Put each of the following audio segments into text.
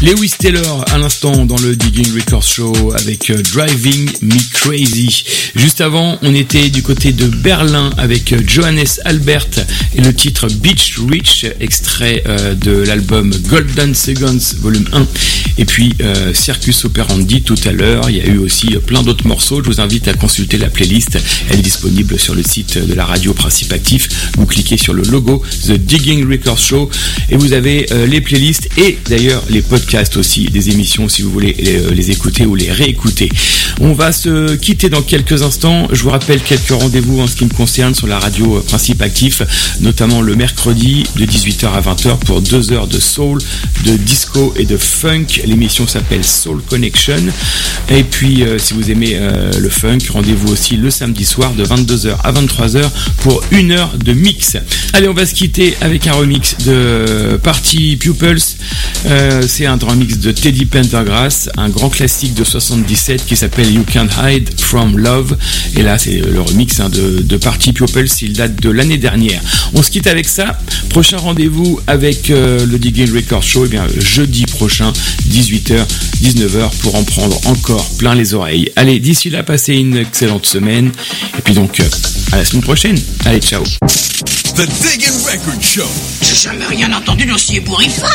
Lewis Taylor à l'instant dans le Digging Records Show avec Driving Me Crazy. Juste avant, on était du côté de Berlin avec Johannes Albert et le titre Beach Reach, extrait de l'album Golden Seconds volume 1. Et puis Circus Operandi tout à l'heure. Il y a eu aussi plein d'autres morceaux. Je vous invite à consulter la playlist. Elle est disponible sur le site de la radio Principe Actif. Vous cliquez sur le logo The Digging Records Show et vous avez les playlists et d'ailleurs les podcasts aussi des émissions si vous voulez les écouter ou les réécouter. On va se quitter dans quelques instants. Je vous rappelle quelques rendez-vous en ce qui me concerne sur la radio Principe Actif, notamment le mercredi de 18h à 20h pour 2 heures de soul, de disco et de funk. L'émission s'appelle Soul Connection. Et puis si vous aimez le funk, rendez-vous aussi le samedi soir de 22h à 23h pour 1 heure de mix. Allez, on va se quitter avec un remix de Party Pupils. C'est un remix de Teddy Pendergrass, un grand classique de 77 qui s'appelle You Can't Hide From Love. Et là, c'est le remix de Party Pupils. Il date de l'année dernière. On se quitte avec ça. Prochain rendez-vous avec le Digging Records Show, jeudi prochain, 18h, 19h, pour en prendre encore plein les oreilles. Allez, d'ici là, passez une excellente semaine. Et puis donc, à la semaine prochaine. Allez, ciao. The Digging Record Show. J'ai jamais rien entendu d'aussi ébouriffant.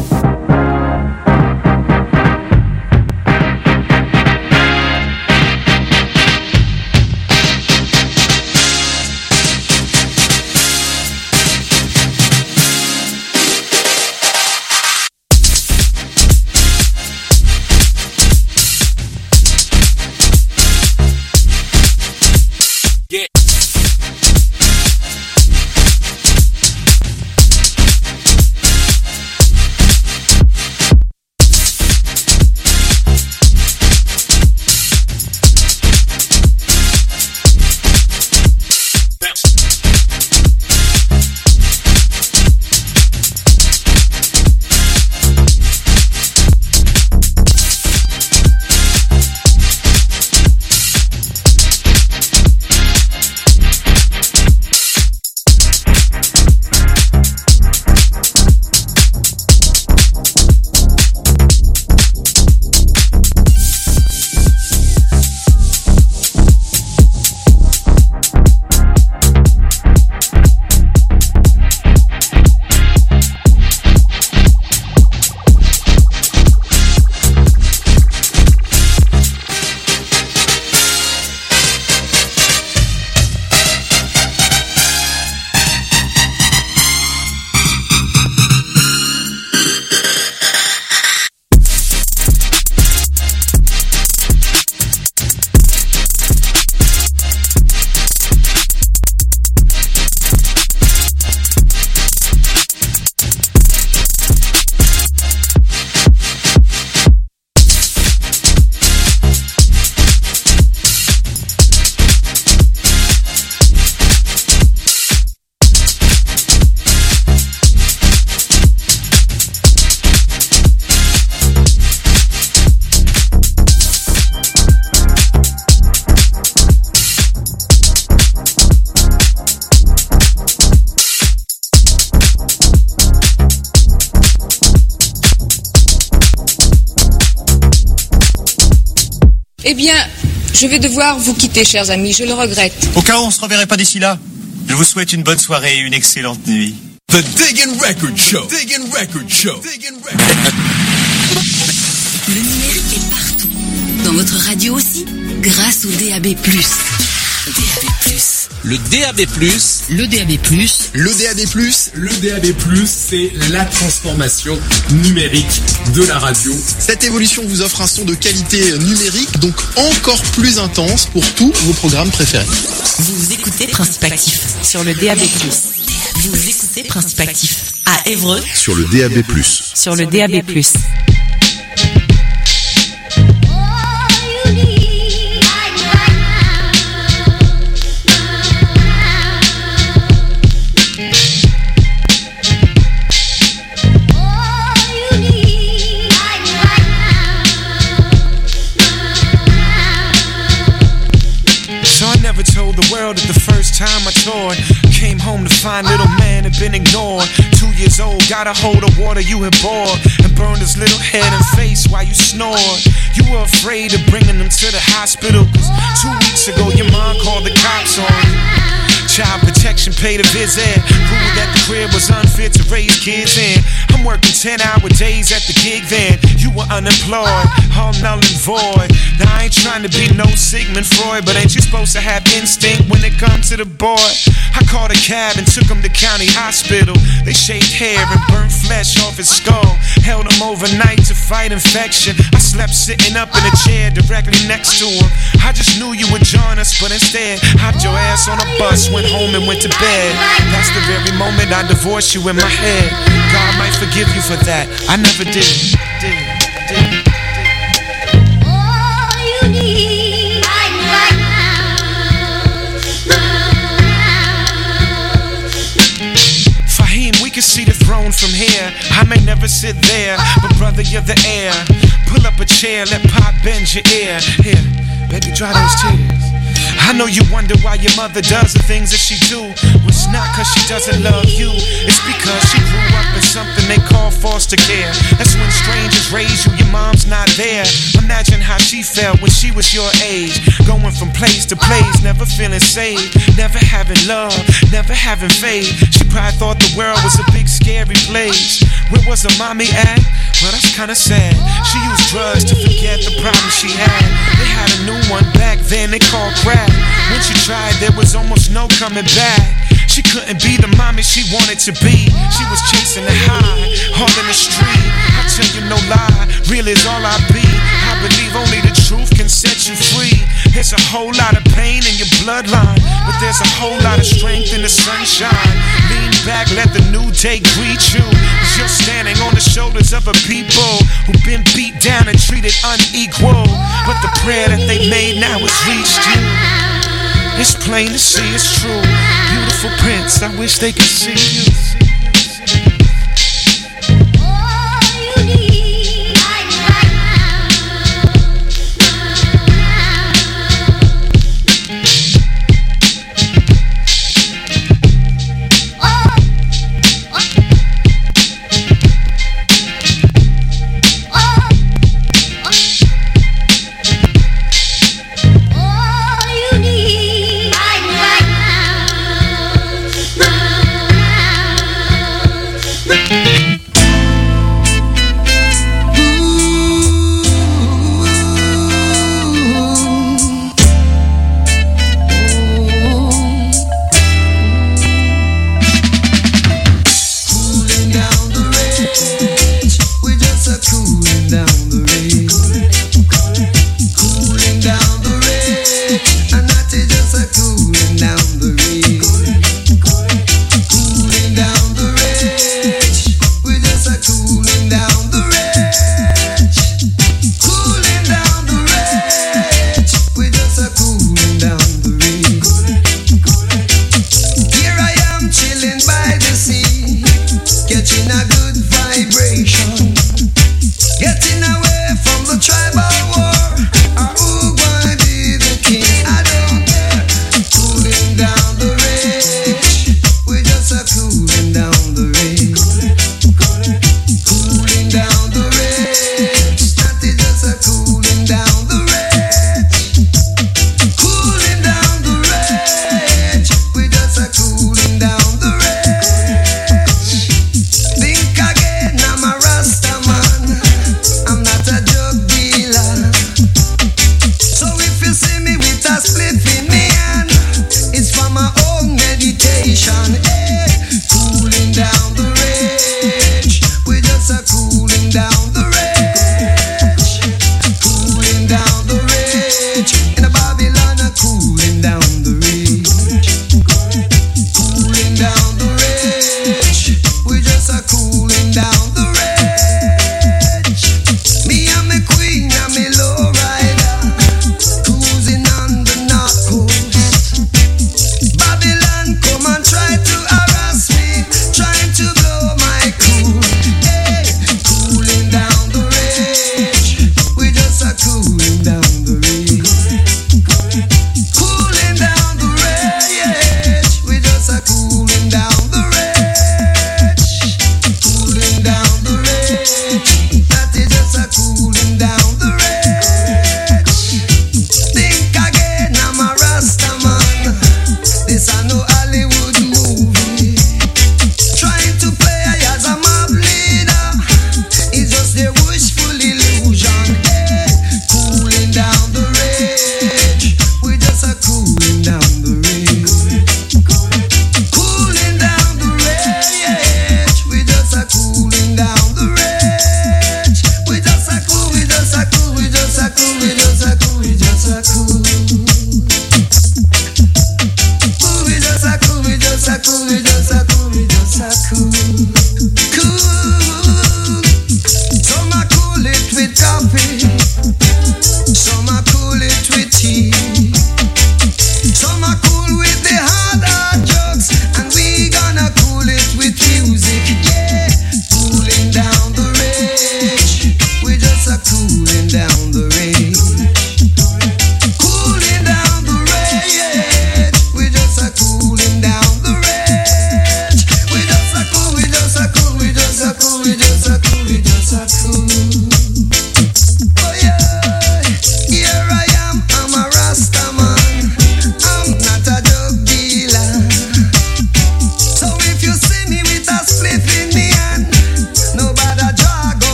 Eh bien, je vais devoir vous quitter, chers amis, je le regrette. Au cas où on se reverrait pas d'ici là, je vous souhaite une bonne soirée et une excellente nuit. The Digging Record Show. Digging Record Show. Digging Record. Le numérique est partout. Dans votre radio aussi, grâce au DAB+. DAB+. Le DAB+. Le DAB+. Le DAB+. Le DAB+, c'est la transformation numérique de la radio. Cette évolution vous offre un son de qualité numérique, donc encore plus intense pour tous vos programmes préférés. Vous écoutez Principe Actif sur le DAB+. Vous écoutez Principe Actif à Évreux sur le DAB+. Sur le DAB+. Told the world that the first time I toured came Came home to find little man had been ignored. 2 years old, got a hold of water you had boiled and burned his little head and face while you snored. You were afraid of bringing him to the hospital, cause 2 weeks ago your mom called the cops on you. Child protection paid a visit, ruled that the crib was unfit to raise kids in. I'm working 10-hour days at the gig then. You were unemployed, all null and void. Now I ain't trying to be no Sigmund Freud, but ain't you supposed to have instinct when it comes to the boy? I called a cab and took him to county hospital. They shaved hair and burnt flesh off his skull. Held him overnight to fight infection. I slept sitting up in a chair directly next to him. I just knew you would join us, but instead hopped your ass on a bus, went home and went to bed. That's the very moment I divorced you in my head. God might forgive you for that. I never did. All you need right now. Fahim, we can see the throne from here. I may never sit there, but brother, you're the heir. Pull up a chair, let Pop bend your ear. Here, baby, dry those tears. I know you wonder why your mother does the things that she do. Well, it's not cause she doesn't love you, it's because she grew up in something they call foster care. That's when strangers raise you, your mom's not there. Imagine how she felt when she was your age, going from place to place, never feeling safe, never having love, never having faith. She probably thought the world was a big scary place. Where was her mommy at? Well, that's kinda sad. She used drugs to forget the problem she had. They had a new one back then they called crack. When she tried, there was almost no coming back. She couldn't be the mommy she wanted to be. She was chasing the high, all in the street. I tell you no lie, real is all I be. I believe only the truth can set you free. There's a whole lot of pain in your bloodline, but there's a whole lot of strength in the sunshine. Lean back, let the new day greet you. You're standing on the shoulders of a people who've been beat down and treated unequal. But the prayer that they made now has reached you. It's plain to see it's true. Beautiful prince, I wish they could see you.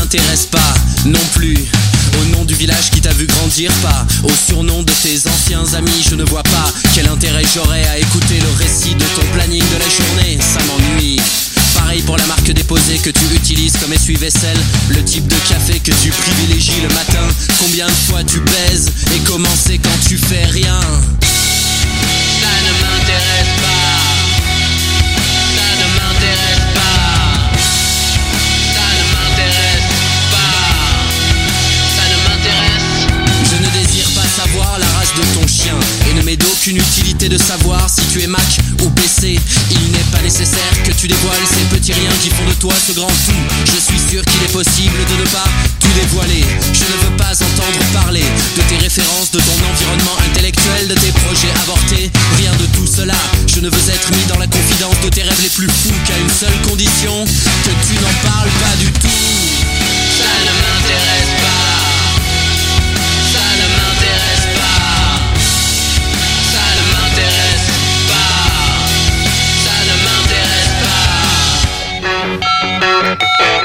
m'intéresse pas non plus. Au nom du village qui t'a vu grandir, pas au surnom de tes anciens amis. Je ne vois pas quel intérêt j'aurais à écouter le récit de ton planning de la journée. Ça m'ennuie. Pareil pour la marque déposée que tu utilises comme essuie-vaisselle. Le type de café que tu privilégies le matin. Combien de fois tu baises et comment c'est quand tu fais rien. Ça ne m'intéresse pas. Ça ne m'intéresse pas. Ça ne m'intéresse pas. Ça ne m'intéresse. Je ne désire pas savoir la race de ton chien et ne m'est d'aucune utilité de savoir si tu es Mac ou PC. Il n'est pas nécessaire que tu dévoiles ces petits riens qui font de toi ce grand tout. Je suis sûr qu'il est possible de ne pas tout dévoiler. Je ne veux pas entendre parler de tes références, de ton environnement intellectuel, de tes projets avortés. Rien de tout cela. Je ne veux être mis dans la confidence de tes rêves les plus fous qu'à une seule condition, que tu n'en parles pas du tout. Ça ne m'intéresse pas. Ça ne m'intéresse pas. Ça ne m'intéresse pas. Ça ne m'intéresse pas.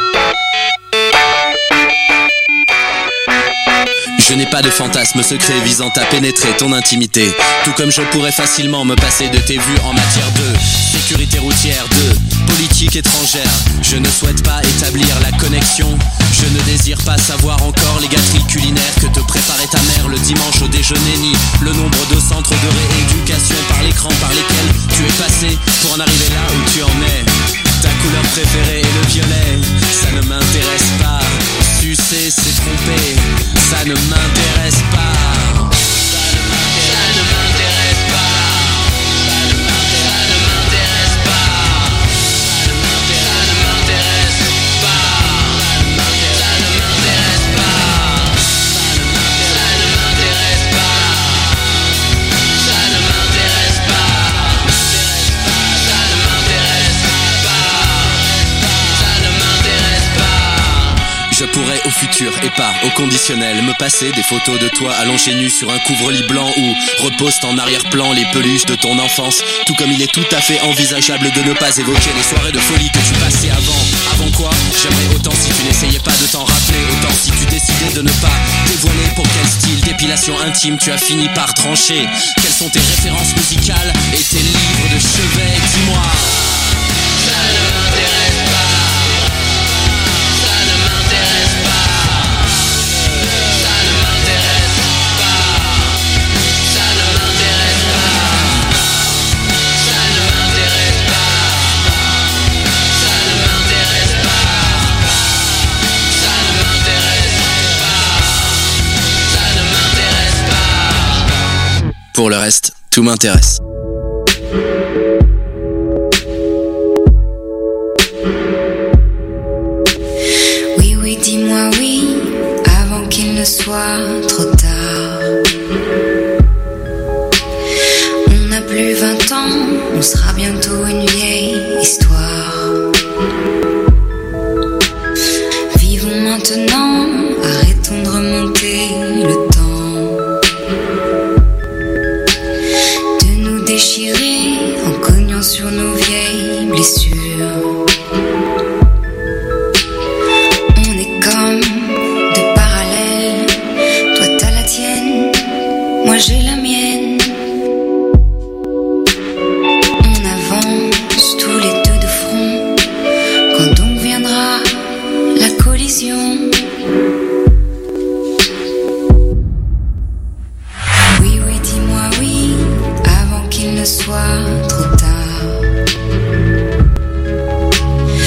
Je n'ai pas de fantasme secret visant à pénétrer ton intimité. Tout comme je pourrais facilement me passer de tes vues en matière de sécurité routière, de politique étrangère. Je ne souhaite pas établir la connexion. Je ne désire pas savoir encore les gâteries culinaires que te préparait ta mère le dimanche au déjeuner, ni le nombre de centres de rééducation par l'écran par lesquels tu es passé pour en arriver là où tu en es. Ta couleur préférée est le violet. Ça ne m'intéresse pas. Sucer, c'est tromper. Ça ne m'intéresse pas. Ça ne m'intéresse pas. Ça ne m'intéresse pas. Ça ne m'intéresse pas. Ça ne m'intéresse pas. Ça ne m'intéresse pas. Ça ne m'intéresse pas. Ça ne m'intéresse pas. Ça ne m'intéresse pas. Je pourrais au futur et pas au conditionnel me passer des photos de toi allongé nu sur un couvre-lit blanc où reposent en arrière-plan les peluches de ton enfance. Tout comme il est tout à fait envisageable de ne pas évoquer les soirées de folie que tu passais avant. Avant quoi? J'aimerais autant si tu n'essayais pas de t'en rappeler, autant si tu décidais de ne pas dévoiler pour quel style d'épilation intime tu as fini par trancher. Quelles sont tes références musicales et tes livres de chevet? Dis-moi. Ça ne m'intéresse pas. Ça ne m'intéresse pas. Ça ne m'intéresse pas. Ça ne m'intéresse pas. Ça ne m'intéresse pas. Ça ne m'intéresse pas. Ça ne m'intéresse pas. Ça ne m'intéresse pas. Pour le reste, tout m'intéresse. Dis-moi oui, avant qu'il ne soit trop tard. On n'a plus 20 ans, on sera bientôt une vieille histoire. Vivons maintenant, arrêtons de remonter le temps. De nous déchirer en cognant sur nos vieilles blessures. Moi j'ai la mienne. On avance tous les deux de front. Quand donc viendra la collision? Oui, oui, dis-moi oui, avant qu'il ne soit trop tard.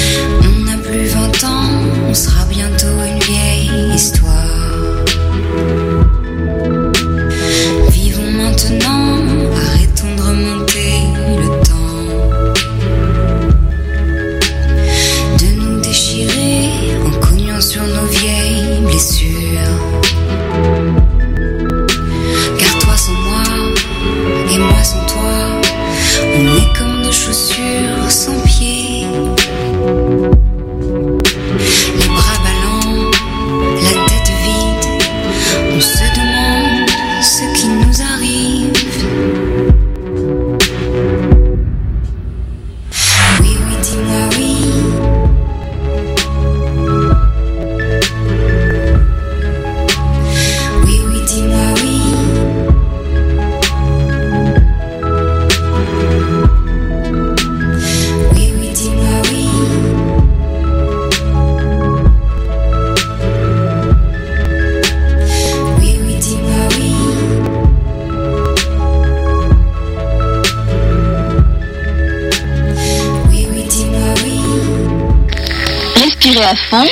Respirez à fond.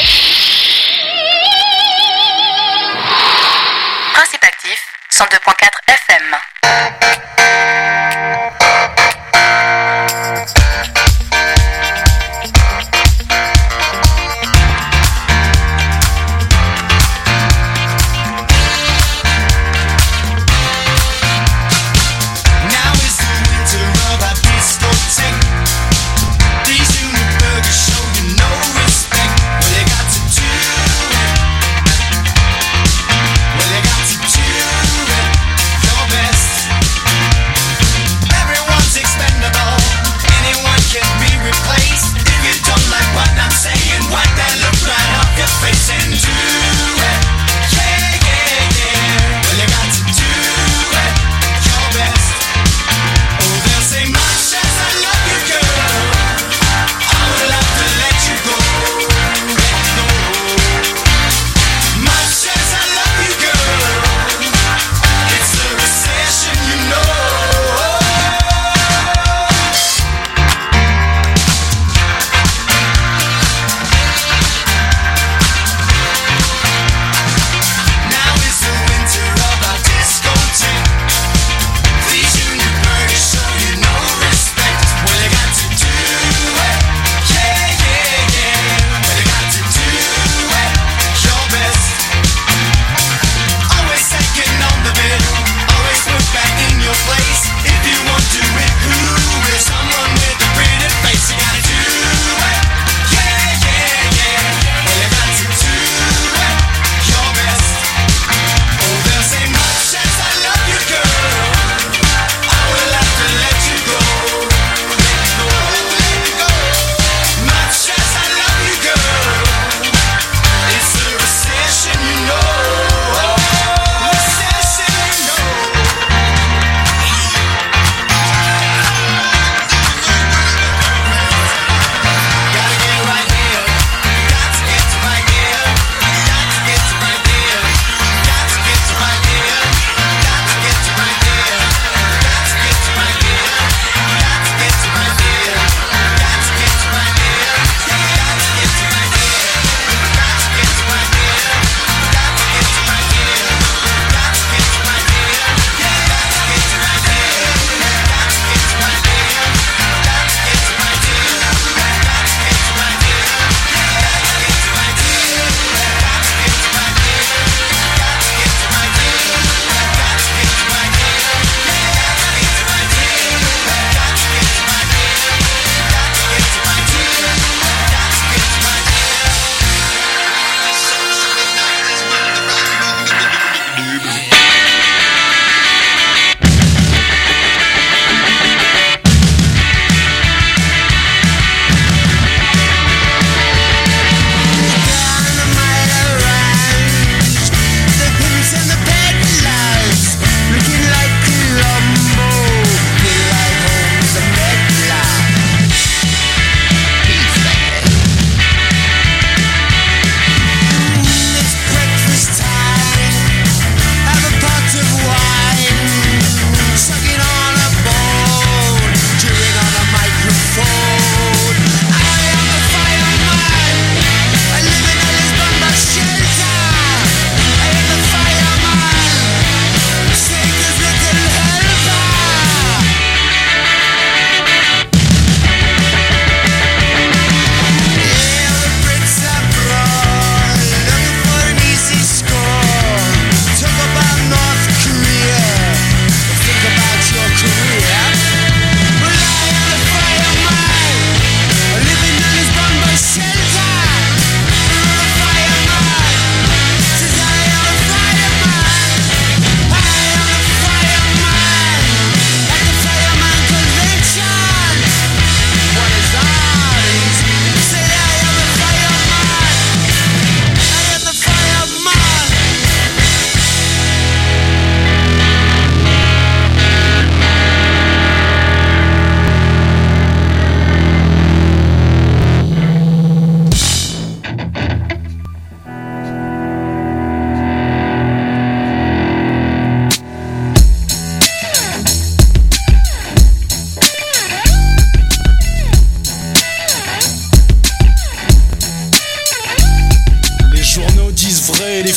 Principe actif, 102.4 FM. Well, you got to do it.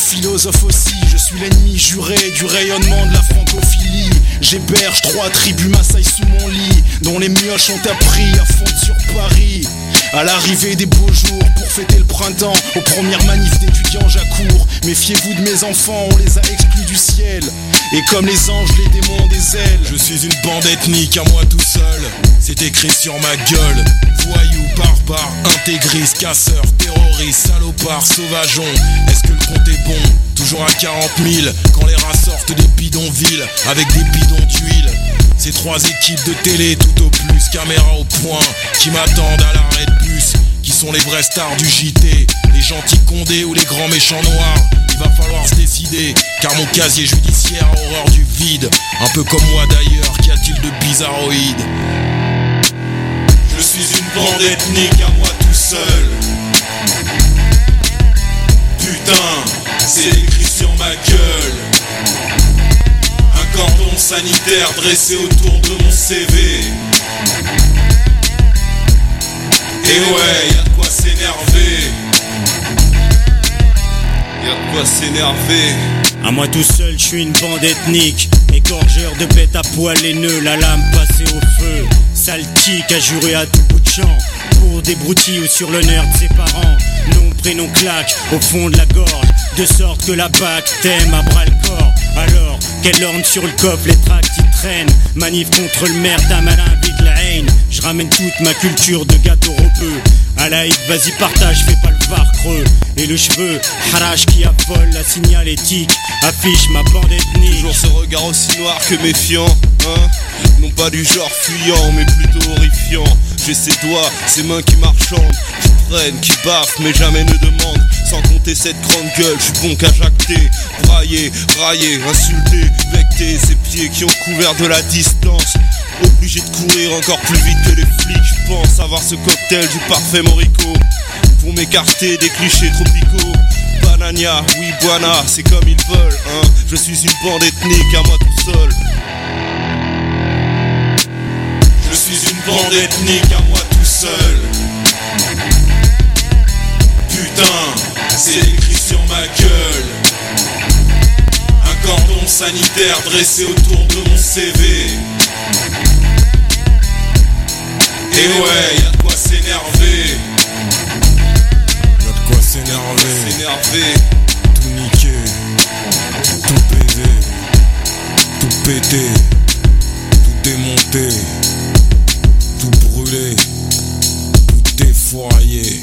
philosophe aussi, je suis l'ennemi juré du rayonnement de la francophilie. J'héberge 3 tribus Maasai sous mon lit, dont les mioches ont appris à fondre sur Paris. À l'arrivée des beaux jours pour fêter le printemps, aux premières manifs d'étudiants j'accours. Méfiez-vous de mes enfants, on les a exclus du ciel. Et comme les anges, les démons ont des ailes. Je suis une bande ethnique à moi tout seul, c'est écrit sur ma gueule. Voyous, barbares, intégristes, casseurs, terroristes, salopards, sauvageons. Est-ce que le compte est bon? Toujours à 40 000 quand les rats sortent des bidonvilles avec des bidons d'huile. Ces 3 équipes de télé tout au plus, caméra au point, qui m'attendent à l'arrêt de bus. Qui sont les vrais stars du JT, les gentils condés ou les grands méchants noirs. Il va falloir se décider, car mon casier judiciaire a horreur du vide. Un peu comme moi d'ailleurs, qu'y a-t-il de bizarroïde? Je suis une bande ethnique à moi tout seul. Putain, c'est écrit sur ma gueule. Un cordon sanitaire dressé autour de mon CV. Et ouais, y'a de quoi s'énerver. Y'a de quoi s'énerver. À moi tout seul, je suis une bande ethnique. Égorgeur de bêtes à poil haineux, la lame passée au feu. Saltique à jurer à tout bout de champ. Pour des broutilles ou sur l'honneur de ses parents. Nom, prénom, claque au fond de la gorge. De sorte que la BAC t'aime à bras le corps. Alors, qu'elle orne sur le coffre les tracts qui traînent. Manif contre le maire, ta malin vite la haine. Je ramène toute ma culture de gâteau ropeux. À la hit, vas-y partage, fais pas le var creux. Et le cheveu, harache qui affole la signalétique. Affiche ma bande ethnique. Toujours ce regard aussi noir que méfiant, hein. Non pas du genre fuyant, mais plutôt horrifiant. J'ai ces doigts, ces mains qui marchandent, qui prennent, qui baffent, mais jamais ne demandent. Sans compter cette grande gueule, je suis bon qu'à jacter. Brailler, railler, insulter, vecter ces pieds qui ont couvert de la distance. Obligé de courir encore plus vite que les flics. Je pense avoir ce cocktail du parfait morico pour m'écarter des clichés tropicaux. Banania, oui buana, c'est comme ils veulent, hein. Je suis une bande ethnique à moi tout seul. Je suis une bande ethnique à moi tout seul. Putain, c'est écrit sur ma gueule. Un cordon sanitaire dressé autour de mon CV. Et ouais, y'a de quoi s'énerver. Y'a de quoi s'énerver. Tout niquer, tout baiser, tout péter, tout démonter, tout brûler, tout défourailler.